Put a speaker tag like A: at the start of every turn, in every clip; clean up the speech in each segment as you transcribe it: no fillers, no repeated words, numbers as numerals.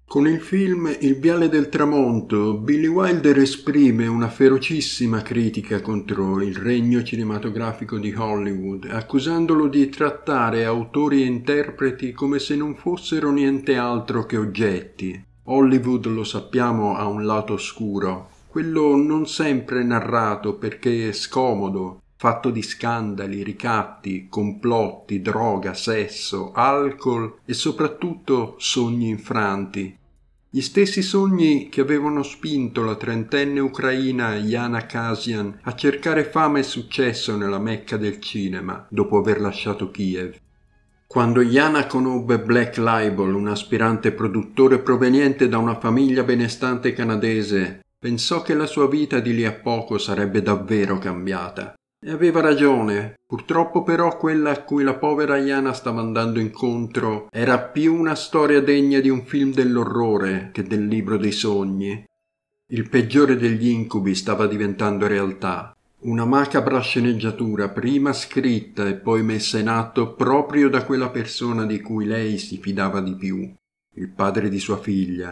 A: Con il film Il viale del tramonto, Billy Wilder esprime una ferocissima critica contro il regno cinematografico di Hollywood, accusandolo di trattare autori e interpreti come se non fossero niente altro che oggetti. Hollywood, lo sappiamo, ha un lato oscuro, quello non sempre narrato perché è scomodo, fatto di scandali, ricatti, complotti, droga, sesso, alcol e soprattutto sogni infranti. Gli stessi sogni che avevano spinto la trentenne ucraina Jana Kasian a cercare fama e successo nella Mecca del cinema dopo aver lasciato Kiev. Quando Jana conobbe Black Label, un aspirante produttore proveniente da una famiglia benestante canadese, pensò che la sua vita di lì a poco sarebbe davvero cambiata. E aveva ragione, purtroppo però quella a cui la povera Jana stava andando incontro era più una storia degna di un film dell'orrore che del libro dei sogni. Il peggiore degli incubi stava diventando realtà, una macabra sceneggiatura prima scritta e poi messa in atto proprio da quella persona di cui lei si fidava di più, il padre di sua figlia.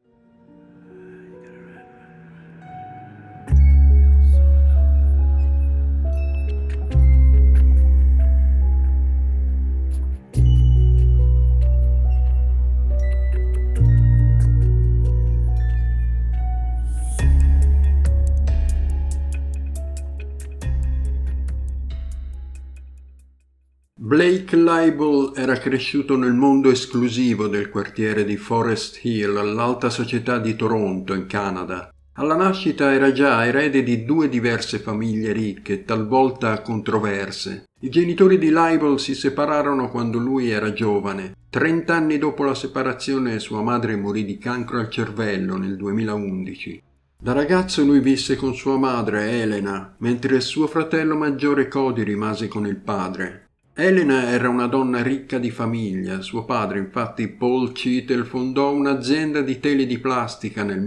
A: Blake Leibel era cresciuto nel mondo esclusivo del quartiere di Forest Hill, all'alta società di Toronto, in Canada. Alla nascita era già erede di due diverse famiglie ricche, talvolta controverse. I genitori di Leibel si separarono quando lui era giovane. 30 anni dopo la separazione sua madre morì di cancro al cervello nel 2011. Da ragazzo lui visse con sua madre, Elena, mentre suo fratello maggiore Cody rimase con il padre. Elena era una donna ricca di famiglia. Suo padre, infatti, Paul Cheadle, fondò un'azienda di tele di plastica nel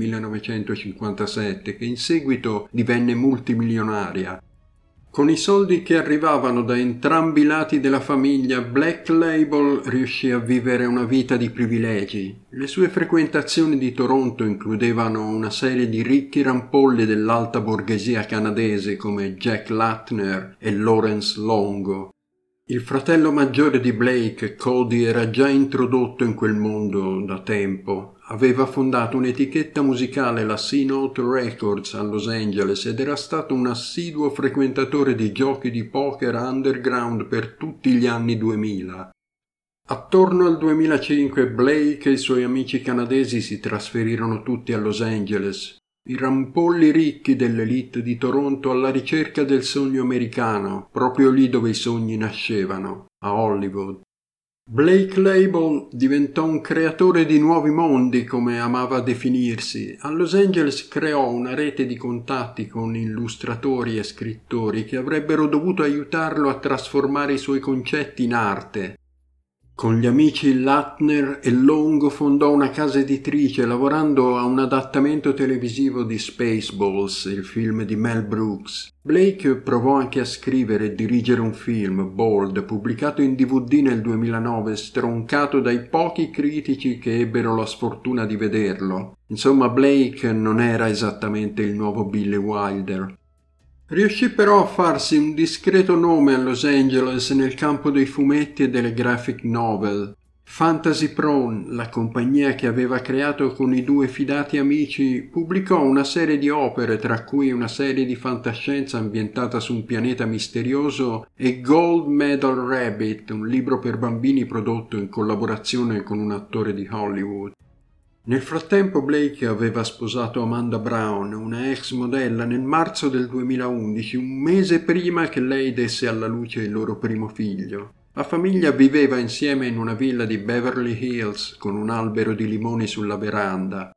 A: 1957 che in seguito divenne multimilionaria. Con i soldi che arrivavano da entrambi i lati della famiglia, Black Label riuscì a vivere una vita di privilegi. Le sue frequentazioni di Toronto includevano una serie di ricchi rampolli dell'alta borghesia canadese come Jack Latner e Lawrence Longo. Il fratello maggiore di Blake, Cody, era già introdotto in quel mondo da tempo. Aveva fondato un'etichetta musicale, la C-Note Records, a Los Angeles ed era stato un assiduo frequentatore di giochi di poker underground per tutti gli anni 2000. Attorno al 2005 Blake e i suoi amici canadesi si trasferirono tutti a Los Angeles. I rampolli ricchi dell'elite di Toronto alla ricerca del sogno americano, proprio lì dove i sogni nascevano, a Hollywood. Blake Label diventò un creatore di nuovi mondi, come amava definirsi. A Los Angeles creò una rete di contatti con illustratori e scrittori che avrebbero dovuto aiutarlo a trasformare i suoi concetti in arte. Con gli amici Latner e Longo fondò una casa editrice lavorando a un adattamento televisivo di Spaceballs, il film di Mel Brooks. Blake provò anche a scrivere e dirigere un film, Bold, pubblicato in DVD nel 2009, stroncato dai pochi critici che ebbero la sfortuna di vederlo. Insomma, Blake non era esattamente il nuovo Billy Wilder. Riuscì però a farsi un discreto nome a Los Angeles nel campo dei fumetti e delle graphic novel. Fantasy Prone, la compagnia che aveva creato con i due fidati amici, pubblicò una serie di opere, tra cui una serie di fantascienza ambientata su un pianeta misterioso e Gold Medal Rabbit, un libro per bambini prodotto in collaborazione con un attore di Hollywood. Nel frattempo Blake aveva sposato Amanda Brown, una ex modella, nel marzo del 2011, un mese prima che lei desse alla luce il loro primo figlio. La famiglia viveva insieme in una villa di Beverly Hills con un albero di limoni sulla veranda.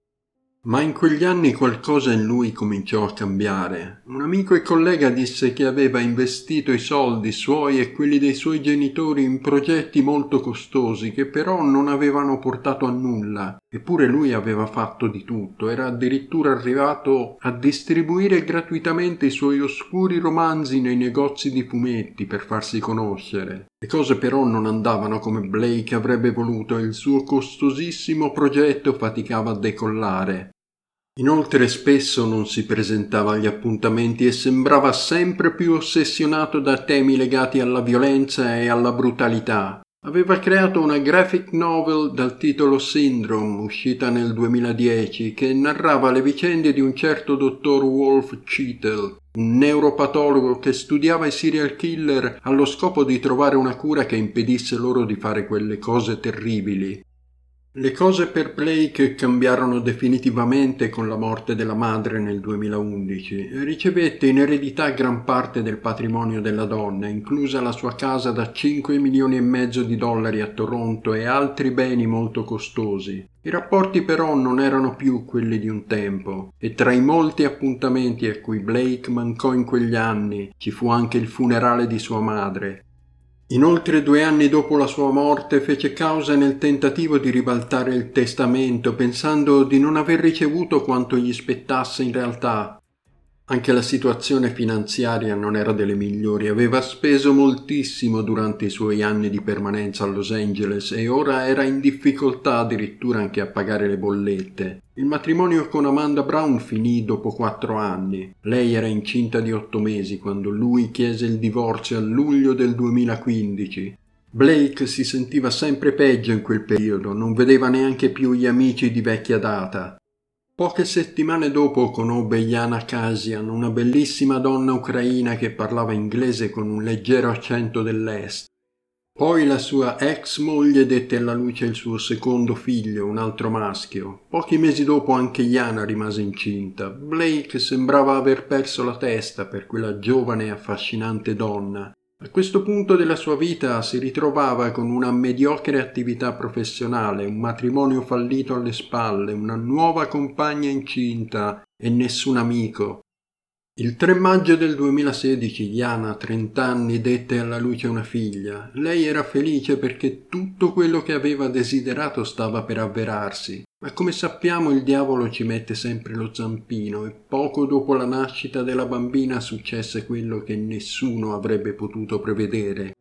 A: Ma in quegli anni qualcosa in lui cominciò a cambiare. Un amico e collega disse che aveva investito i soldi suoi e quelli dei suoi genitori in progetti molto costosi che però non avevano portato a nulla. Eppure lui aveva fatto di tutto, era addirittura arrivato a distribuire gratuitamente i suoi oscuri romanzi nei negozi di fumetti per farsi conoscere. Le cose però non andavano come Blake avrebbe voluto e il suo costosissimo progetto faticava a decollare. Inoltre spesso non si presentava agli appuntamenti e sembrava sempre più ossessionato da temi legati alla violenza e alla brutalità. Aveva creato una graphic novel dal titolo Syndrome, uscita nel 2010, che narrava le vicende di un certo dottor Wolf Cheetle, un neuropatologo che studiava i serial killer allo scopo di trovare una cura che impedisse loro di fare quelle cose terribili. Le cose per Blake cambiarono definitivamente con la morte della madre nel 2011. Ricevette in eredità gran parte del patrimonio della donna, inclusa la sua casa da 5 milioni e mezzo di dollari a Toronto e altri beni molto costosi. I rapporti però non erano più quelli di un tempo e tra i molti appuntamenti a cui Blake mancò in quegli anni ci fu anche il funerale di sua madre. Inoltre 2 anni dopo la sua morte fece causa nel tentativo di ribaltare il testamento, pensando di non aver ricevuto quanto gli spettasse in realtà. Anche la situazione finanziaria non era delle migliori, aveva speso moltissimo durante i suoi anni di permanenza a Los Angeles e ora era in difficoltà addirittura anche a pagare le bollette. Il matrimonio con Amanda Brown finì dopo 4 anni. Lei era incinta di 8 mesi quando lui chiese il divorzio a luglio del 2015. Blake si sentiva sempre peggio in quel periodo, non vedeva neanche più gli amici di vecchia data. Poche settimane dopo conobbe Jana Kasian, una bellissima donna ucraina che parlava inglese con un leggero accento dell'est. Poi la sua ex moglie dette alla luce il suo secondo figlio, un altro maschio. Pochi mesi dopo anche Jana rimase incinta. Blake sembrava aver perso la testa per quella giovane e affascinante donna. A questo punto della sua vita si ritrovava con una mediocre attività professionale, un matrimonio fallito alle spalle, una nuova compagna incinta e nessun amico. Il 3 maggio del 2016 Jana, 30 anni, dette alla luce una figlia. Lei era felice perché tutto quello che aveva desiderato stava per avverarsi. Ma come sappiamo il diavolo ci mette sempre lo zampino e poco dopo la nascita della bambina successe quello che nessuno avrebbe potuto prevedere.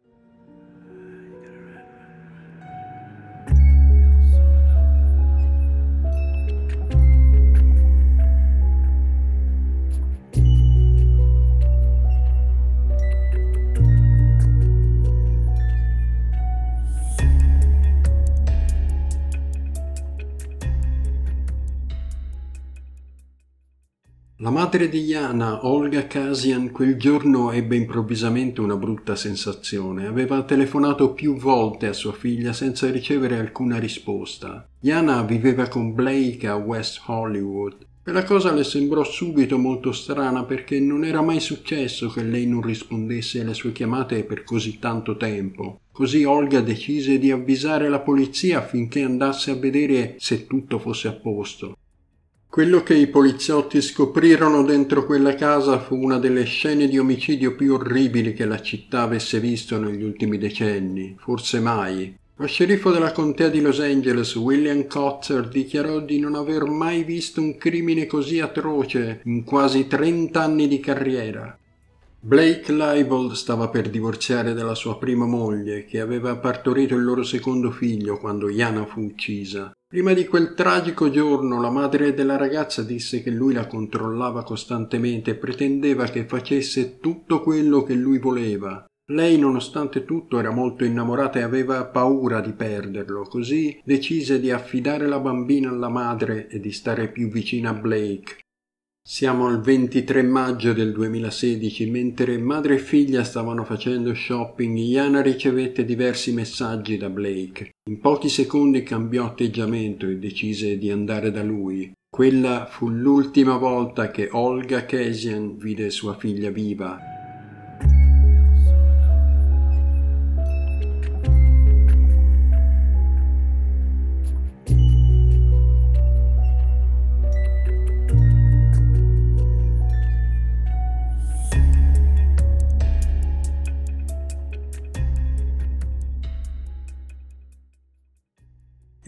A: La madre di Jana, Olga Kasian, quel giorno ebbe improvvisamente una brutta sensazione. Aveva telefonato più volte a sua figlia senza ricevere alcuna risposta. Jana viveva con Blake a West Hollywood. Quella cosa le sembrò subito molto strana perché non era mai successo che lei non rispondesse alle sue chiamate per così tanto tempo. Così Olga decise di avvisare la polizia affinché andasse a vedere se tutto fosse a posto. Quello che i poliziotti scoprirono dentro quella casa fu una delle scene di omicidio più orribili che la città avesse visto negli ultimi decenni, forse mai. Lo sceriffo della contea di Los Angeles, William Kotzer, dichiarò di non aver mai visto un crimine così atroce in quasi 30 anni di carriera. Blake Leibold stava per divorziare dalla sua prima moglie, che aveva partorito il loro secondo figlio quando Jana fu uccisa. Prima di quel tragico giorno la madre della ragazza disse che lui la controllava costantemente e pretendeva che facesse tutto quello che lui voleva. Lei, nonostante tutto, era molto innamorata e aveva paura di perderlo, così decise di affidare la bambina alla madre e di stare più vicina a Blake. Siamo al 23 maggio del 2016, mentre madre e figlia stavano facendo shopping, Jana ricevette diversi messaggi da Blake. In pochi secondi cambiò atteggiamento e decise di andare da lui. Quella fu l'ultima volta che Olga Kasian vide sua figlia viva.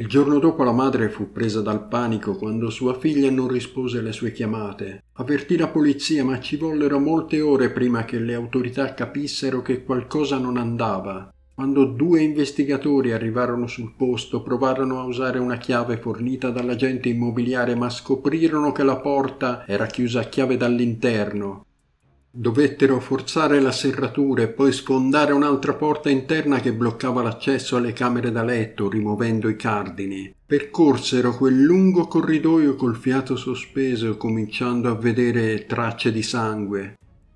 A: Il giorno dopo la madre fu presa dal panico quando sua figlia non rispose alle sue chiamate. Avvertì la polizia, ma ci vollero molte ore prima che le autorità capissero che qualcosa non andava. Quando 2 investigatori arrivarono sul posto, provarono a usare una chiave fornita dall'agente immobiliare, ma scoprirono che la porta era chiusa a chiave dall'interno. Dovettero forzare la serratura e poi sfondare un'altra porta interna che bloccava l'accesso alle camere da letto, rimuovendo i cardini. Percorsero quel lungo corridoio col fiato sospeso, cominciando a vedere tracce di sangue.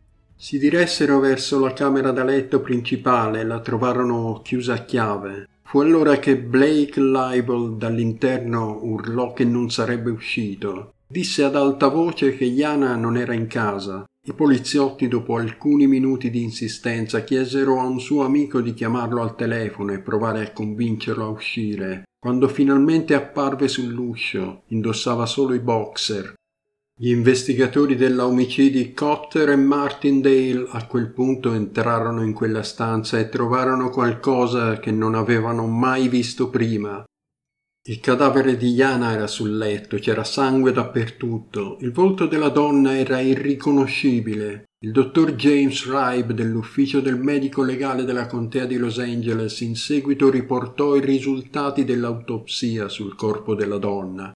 A: Si diressero verso la camera da letto principale e la trovarono chiusa a chiave. Fu allora che Blake Leibel dall'interno urlò che non sarebbe uscito. Disse ad alta voce che Jana non era in casa. I poliziotti, dopo alcuni minuti di insistenza, chiesero a un suo amico di chiamarlo al telefono e provare a convincerlo a uscire. Quando finalmente apparve sull'uscio, indossava solo i boxer. Gli investigatori della omicidi Cotter e Martindale a quel punto entrarono in quella stanza e trovarono qualcosa che non avevano mai visto prima. Il cadavere di Jana era sul letto, c'era sangue dappertutto, il volto della donna era irriconoscibile. Il dottor James Ribe dell'ufficio del medico legale della contea di Los Angeles in seguito riportò i risultati dell'autopsia sul corpo della donna.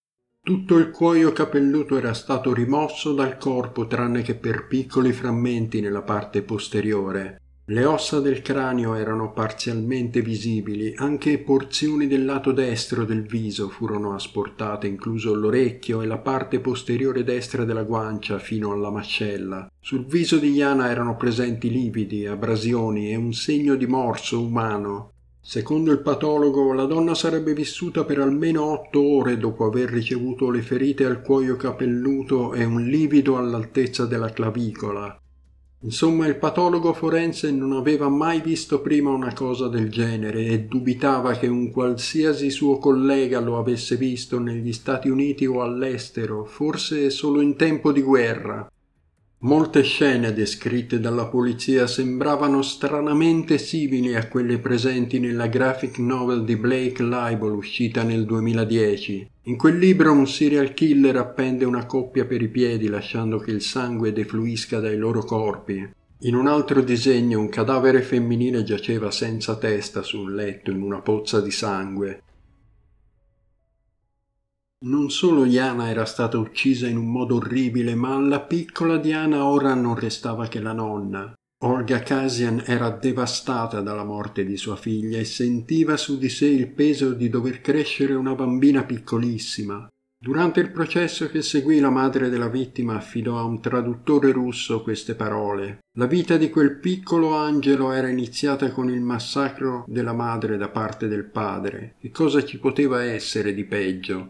A: Tutto il cuoio capelluto era stato rimosso dal corpo tranne che per piccoli frammenti nella parte posteriore. Le ossa del cranio erano parzialmente visibili, anche porzioni del lato destro del viso furono asportate, incluso l'orecchio e la parte posteriore destra della guancia fino alla mascella. Sul viso di Jana erano presenti lividi, abrasioni e un segno di morso umano. Secondo il patologo, la donna sarebbe vissuta per almeno 8 ore dopo aver ricevuto le ferite al cuoio capelluto e un livido all'altezza della clavicola. Insomma, il patologo forense non aveva mai visto prima una cosa del genere e dubitava che un qualsiasi suo collega lo avesse visto negli Stati Uniti o all'estero, forse solo in tempo di guerra. Molte scene descritte dalla polizia sembravano stranamente simili a quelle presenti nella graphic novel di Blake Leibel uscita nel 2010. In quel libro un serial killer appende una coppia per i piedi lasciando che il sangue defluisca dai loro corpi. In un altro disegno un cadavere femminile giaceva senza testa su un letto in una pozza di sangue. Non solo Jana era stata uccisa in un modo orribile, ma alla piccola Diana ora non restava che la nonna. Olga Kasian era devastata dalla morte di sua figlia e sentiva su di sé il peso di dover crescere una bambina piccolissima. Durante il processo che seguì, la madre della vittima affidò a un traduttore russo queste parole. La vita di quel piccolo angelo era iniziata con il massacro della madre da parte del padre. Che cosa ci poteva essere di peggio?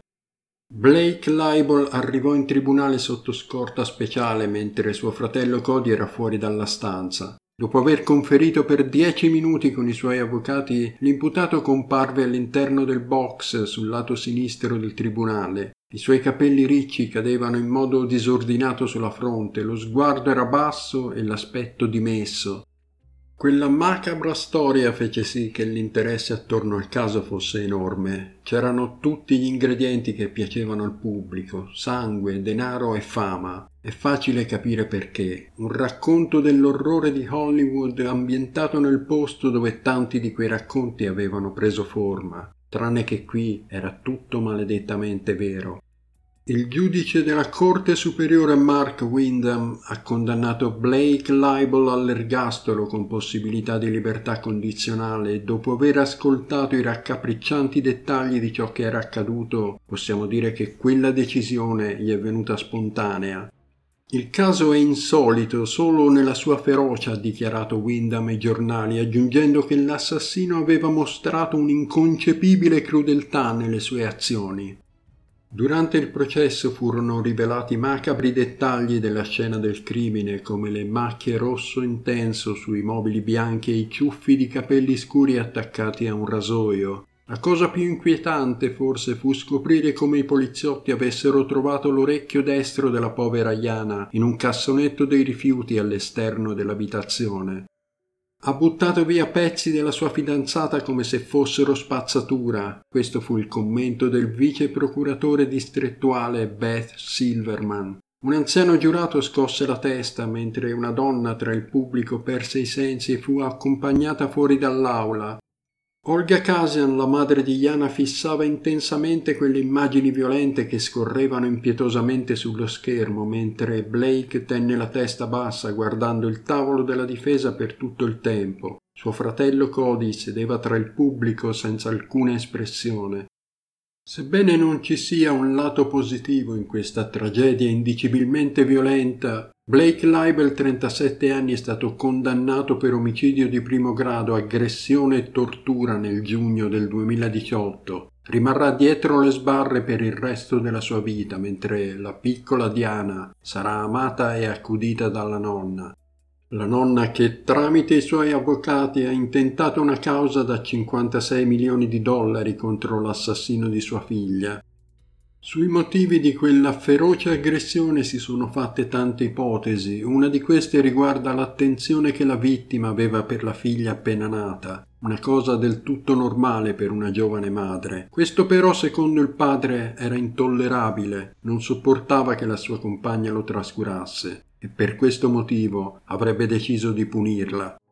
A: Blake Leibel arrivò in tribunale sotto scorta speciale mentre suo fratello Cody era fuori dalla stanza. Dopo aver conferito per 10 minuti con i suoi avvocati, l'imputato comparve all'interno del box sul lato sinistro del tribunale. I suoi capelli ricci cadevano in modo disordinato sulla fronte, lo sguardo era basso e l'aspetto dimesso. Quella macabra storia fece sì che l'interesse attorno al caso fosse enorme. C'erano tutti gli ingredienti che piacevano al pubblico: sangue, denaro e fama. È facile capire perché. Un racconto dell'orrore di Hollywood ambientato nel posto dove tanti di quei racconti avevano preso forma. Tranne che qui era tutto maledettamente vero. Il giudice della Corte Superiore Mark Windham ha condannato Blake Leibel all'ergastolo con possibilità di libertà condizionale e dopo aver ascoltato i raccapriccianti dettagli di ciò che era accaduto, possiamo dire che quella decisione gli è venuta spontanea. Il caso è insolito solo nella sua ferocia, ha dichiarato Windham ai giornali, aggiungendo che l'assassino aveva mostrato un'inconcepibile crudeltà nelle sue azioni. Durante il processo furono rivelati macabri dettagli della scena del crimine, come le macchie rosso intenso sui mobili bianchi e i ciuffi di capelli scuri attaccati a un rasoio. La cosa più inquietante forse fu scoprire come i poliziotti avessero trovato l'orecchio destro della povera Jana in un cassonetto dei rifiuti all'esterno dell'abitazione. Ha buttato via pezzi della sua fidanzata come se fossero spazzatura. Questo fu il commento del vice procuratore distrettuale Beth Silverman. Un anziano giurato scosse la testa mentre una donna tra il pubblico perse i sensi e fu accompagnata fuori dall'aula. Olga Kasian, la madre di Jana, fissava intensamente quelle immagini violente che scorrevano impietosamente sullo schermo, mentre Blake tenne la testa bassa guardando il tavolo della difesa per tutto il tempo. Suo fratello Cody sedeva tra il pubblico senza alcuna espressione. Sebbene non ci sia un lato positivo in questa tragedia indicibilmente violenta, Blake Leibel, 37 anni, è stato condannato per omicidio di primo grado, aggressione e tortura nel giugno del 2018. Rimarrà dietro le sbarre per il resto della sua vita, mentre la piccola Diana sarà amata e accudita dalla nonna. La nonna che tramite i suoi avvocati ha intentato una causa da 56 milioni di dollari contro l'assassino di sua figlia. Sui motivi di quella feroce aggressione si sono fatte tante ipotesi. Una di queste riguarda l'attenzione che la vittima aveva per la figlia appena nata, una cosa del tutto normale per una giovane madre. Questo però, secondo il padre, era intollerabile, non sopportava che la sua compagna lo trascurasse e per questo motivo avrebbe deciso di punirla.